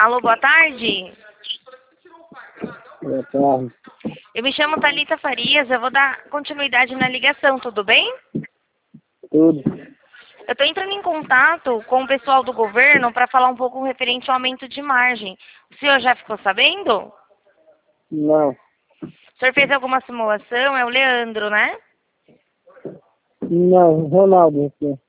Alô, boa tarde. Boa tarde. Eu me chamo Thalita Farias, eu vou dar continuidade na ligação, tudo bem? Tudo. Eu estou entrando em contato com o pessoal do governo para falar um pouco referente ao aumento de margem. O senhor já ficou sabendo? Não. O senhor fez alguma simulação? É o Leandro, né? Não, Ronaldo aqui.